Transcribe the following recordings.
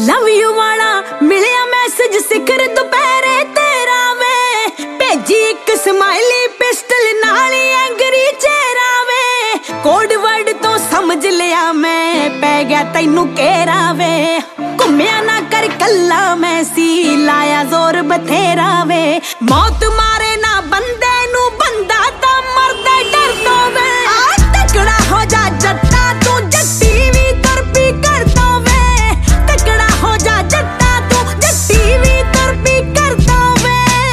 Love you ਵਾਲਾ ਮਿਲਿਆ message ਸਿਖਰ ਦੁਪਹਿਰੇ ਤੇਰਾ ਵੇ, ਭੇਜੀ ਇੱਕ ਸਮਾਈਲੀ ਪਿਸਟਲ ਨਾਲ ਐਂਗਰੀ ਚਿਹਰਾ ਵੇ, ਕੋਡ ਵਰਡ ਤੋਂ ਸਮਝ ਲਿਆ ਮੈਂ ਪੈ ਗਿਆ ਤੈਨੂੰ ਘੇਰਾ ਵੇ, ਘੁੰਮਿਆ ਨਾ ਕਰ ਕੱਲਾ ਮੈਂ ਸੀ ਲਾਇਆ ਜ਼ੋਰ ਬਥੇਰਾ ਵੇ, ਮੌਤ ਮਾਰੇ ਨਾ ਬੰਦੇ ਨੂੰ ਬੰਦਾ ਤਾਂ ਮਰਦਾ ਡਰ ਤੋਂ ਵੇ, ਤਕੜਾ ਹੋ ਜਾ ਜੱਟਾ ਤੂੰ ਜੱਟੀ ਵੀ ਤਰਪੀ ਕਰਦਾ ਵੇ, ਤਕੜਾ ਹੋ ਜਾ ਜੱਟਾ ਤੂੰ ਜੱਟੀ ਵੀ ਤਰਪੀ ਕਰਦਾ ਵੇ।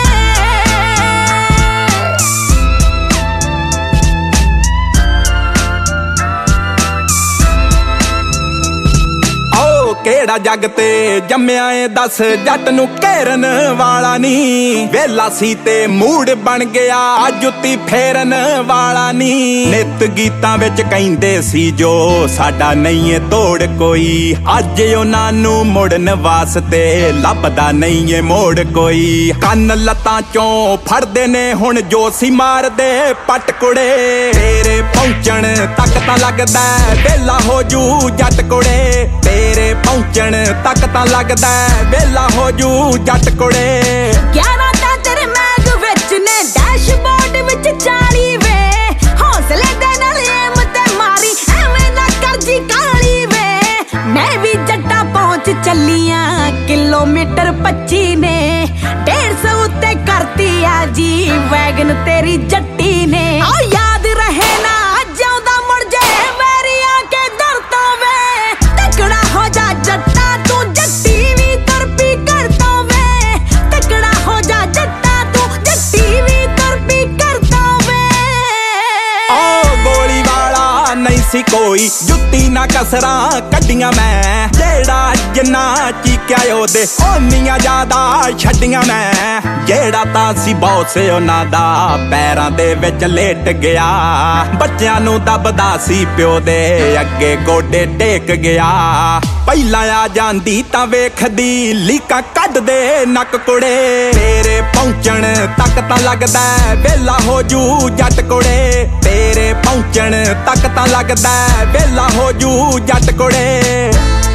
ਕਿਹੜਾ ਜੱਗ ਤੇ ਜੰਮਿਆ ਏ ਦੱਸ ਜੱਟ ਨੂੰ ਘੇਰਨ ਵਾਲਾ ਨੀ, ਵੇਲਾ ਸੀ ਤੇ ਮੂਡ ਬਣ ਗਿਆ ਜੁੱਤੀ ਫੇਰਨ ਵਾਲਾ ਨੀ, ਨਿਤ ਗੀਤਾਂ ਵਿੱਚ ਕਹਿੰਦੇ ਸੀ ਜੋ ਸਾਡਾ ਨਹੀਂ ਏ ਤੋੜ ਕੋਈ, ਅੱਜ ਉਹਨਾਂ ਨੂੰ ਮੁੜਨ ਵਾਸਤੇ ਲੱਭਦਾ ਨਹੀਂ ਏ ਮੋੜ ਕੋਈ, ਕੰਨ ਲੱਤਾਂ ਚੋਂ ਫੜਦੇ ਨੇ ਹੁਣ ਜੋ ਸੀ ਮਾਰਦੇ ਪੱਟ ਕੁੜੇ, ਤੇਰੇ ਪਹੁੰਚਣ ਤੱਕ ਤਾਂ ਲੱਗਦਾ ਵੇਲਾ ਹੋ ਜੂ ਜੱਟ ਕੁੜੇ, ਤੇਰੇ ਪਹੁੰਚਣ ਤੱਕ ਤਾਂ ਲੱਗਦਾ ਵੇਲਾ ਹੋ ਜੂ ਜੱਟ ਕੁੜੇ। 11 ਤਾਂ ਤੇਰੇ ਮੈਗ ਵਿੱਚ ਨੇ ਡੈਸ਼ਬੋਰਡ ਵਿੱਚ 40 ਵੇ, ਹੌਸਲੇ ਦੇ ਨਾਲ ਏਮ ਤੇ ਮਾਰੀ ਐਵੇਂ ਨਾ ਕਰਜੀ ਕਾਲੀ ਵੇ, ਮੈਂ ਵੀ ਜੱਟਾ ਪਹੁੰਚ ਚੱਲੀਆਂ ਕਿਲੋਮੀਟਰ 25 ਨੇ, 150 ਉੱਤੇ ਕਰਤੀ ਆ ਜੀ ਵੈਗਨ ਤੇਰੀ ਜੱਟੀ ਨੇ, ਆ ਯਾਦ ਰਹੇ ਨਾ ਜਿਉਂਦਾ ਮੁੜ ਜੇ ਵੈਰੀ ਆ ਕੇ ਦਰ ਤੋਂ ਵੇ, ਤਕੜਾ ਹੋ ਜਾ ਜੱਟਾ ਤੂੰ ਜੱਟੀ ਵੀ ਤਰਪੀ ਕਰਦਾ ਵੇ, ਤਕੜਾ ਹੋ ਜਾ ਜੱਟਾ ਤੂੰ ਜੱਟੀ ਵੀ ਤਰਪੀ ਕਰਦਾ ਵੇ। ਓ ਗੋਲੀ ਵਾਲਾ ਨਹੀਂ ਸੀ ਕੋਈ ਜੁੱਤੀ ਨਾ ਕਸਰਾਂ ਕੱਢੀਆਂ ਮੈਂ, ਜਿਹੜਾ ਜਿੰਨਾ ਚੀਕਿਆ ਉਹਦੇ ਓਨੀਆਂ ਜ਼ਿਆਦਾ ਛੱਡੀਆਂ ਮੈਂ, ਜਿਹੜਾ ਤਾਂ ਸੀ ਬੌਸ ਉਹਨਾਂ ਦਾ ਪੈਰਾਂ ਦੇ ਵਿੱਚ ਲੇਟ ਗਿਆ, ਬੱਚਿਆਂ ਨੂੰ ਦੱਬਦਾ ਸੀ ਪਿਓ ਦੇ ਅੱਗੇ ਗੋਡੇ ਟੇਕ ਗਿਆ, ਪਹਿਲਾਂ ਆ ਜਾਂਦੀ ਤਾਂ ਵੇਖਦੀ ਲੀਕਾਂ ਕੱਢਦੇ ਨੱਕ ਕੁੜੇ, ਤੇਰੇ ਪਹੁੰਚਣ ਤੱਕ ਤਾਂ ਲੱਗਦਾ ਵੇਲਾ ਹੋ ਜੂ ਜੱਟ ਕੁੜੇ, ਤੇਰੇ ਪਹੁੰਚਣ ਤੱਕ ਤਾਂ ਲੱਗਦਾ ਵੇਲਾ ਹੋ ਜੂ ਜੱਟ ਕੁੜੇ।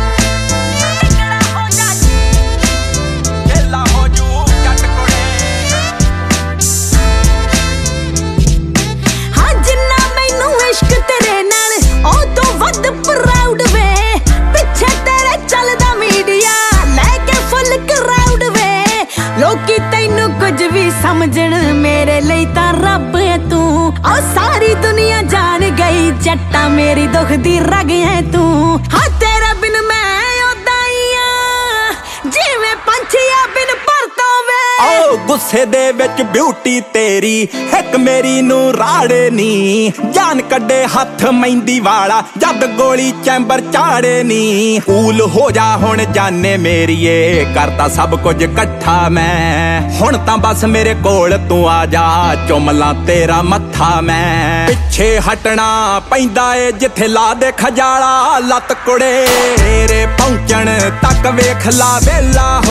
ਲੋਕੀ ਤੈਨੂੰ ਕੁਝ ਵੀ ਸਮਝਣ ਮੇਰੇ ਲਈ ਤਾਂ ਰੱਬ ਹੈ ਤੂੰ, ਆ ਸਾਰੀ ਦੁਨੀਆ ਜਾਣ ਗਈ ਜੱਟਾ ਮੇਰੀ ਦੁੱਖ ਦੀ ਰਗ ਹੈ ਤੂੰ, ਹਾਂ ਤੇਰੇ ਬਿਨ ਮੈਂ ਉਦਾਂ ਹੀ ਆ ਜਿਵੇਂ ਪੰਛੀ ਆ ਬਿਨ ਪਰਤੋਂ ਵੇ, ਓ ਗੁੱਸੇ ਦੇ ਵਿੱਚ ਬਿਊਟੀ ਤੇਰੀ ਇੱਕ ਮੇਰੀ ਨੂੰ ਰਾੜੇ ਨੀ, ਜਾਨ ਕੱਢੇ ਹੱਥ ਮਹਿੰਦੀ ਵਾਲਾ ਜਦ ਗੋਲੀ ਚੈਂਬਰ ਚਾੜੇ ਨੀ, ਕੂਲ ਹੋ ਜਾ ਹੁਣ ਜਾਨੇ ਮੇਰੀਏ ਕਰਤਾ ਸਭ ਕੁਝ ਇਕੱਠਾ ਮੈਂ, ਹੁਣ ਤਾਂ ਬਸ ਮੇਰੇ ਕੋਲ ਤੂੰ ਆ ਜਾ ਚੁੰਮਲਾਂ ਤੇਰਾ ਮੱਥਾ ਮੈਂ, ਪਿੱਛੇ ਹਟਣਾ ਪੈਂਦਾ ਏ ਜਿੱਥੇ ਲਾ ਦੇ ਖਜਾਲਾ ਲੱਤ ਕੁੜੇ, ਤੇਰੇ ਪਹੁੰਚਣ ਤੱਕ ਵੇਖ ਲਾ ਵੇਲਾ